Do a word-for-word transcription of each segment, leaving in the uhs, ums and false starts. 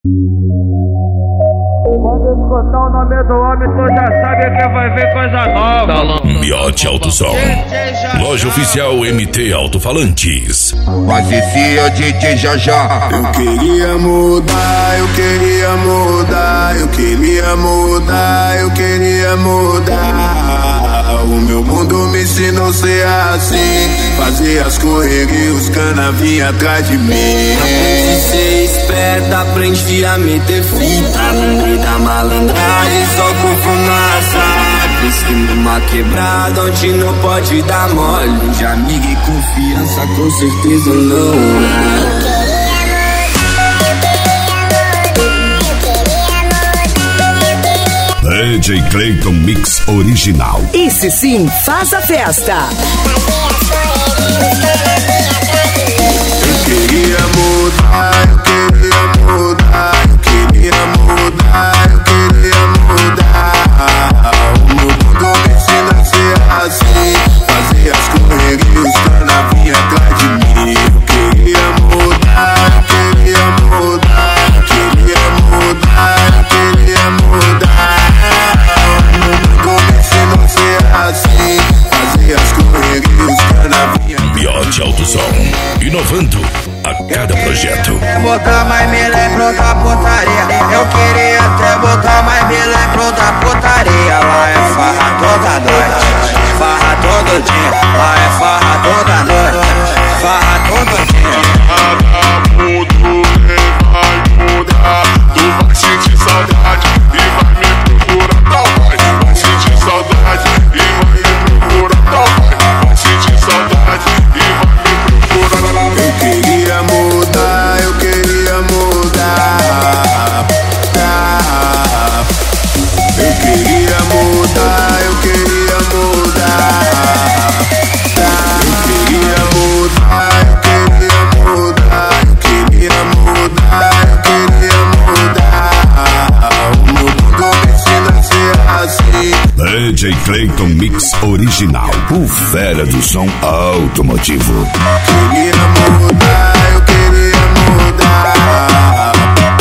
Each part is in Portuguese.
Quando escutar o nome do homem, tu já sabe que vai ver coisa nova. Miote Alto Som. Loja oficial M T Alto-Falantes. Mas esse é o D J Jajá. Eu queria mudar, eu queria mudar, eu queria mudar, eu queria mudar. O meu mundo me ensinou a ser assim, fazer as correrias, os cana vinha atrás de mim. Aprende a ser esperta, aprende a meter fita no meio da malandragem, só com fumaça. Pense numa quebrada onde não pode dar mole, de amiga e confiança com certeza não. D J Clayton Mix Original. Esse sim faz a festa. Eu queria mudar, eu queria mudar, eu queria mudar, eu queria mudar. O meu mundo me ensina a ser assim, fazer as correrias, os cana vinha atrás de mim. Eu queria mudar, eu queria mudar, eu queria mudar, eu queria mudar. O meu mundo me ensina a ser assim, fazer as correrias, os cana vinha. Miote Alto Som. Inovando a cada projeto. Botar mais me lembro da putaria. Eu queria até botar mais me lembro da putaria. Lá é farra toda noite, farra todo dia. Lá é farra toda noite, farra todo dia. Vagabundo, vai mudar. Tu vai sentir saudade e vai me procurar, tal vai. Vai sentir saudade e vai me procurar, tal vai. Vai sentir saudade e vai me procurar. Eu queria mudar, eu queria mudar. Tá. Eu queria mudar, eu queria mudar. Tá. Eu queria mudar, eu queria mudar, eu queria mudar, eu queria mudar. O meu mundo me ensina a ser assim. D J Clayton Mix Original. O fera do som automotivo. Queria mudar, eu queria mudar.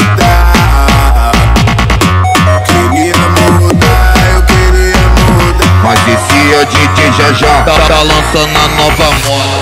Queria mudar, eu queria mudar. Mas esse é o D J Jajá. Tá, tá lançando a nova moda.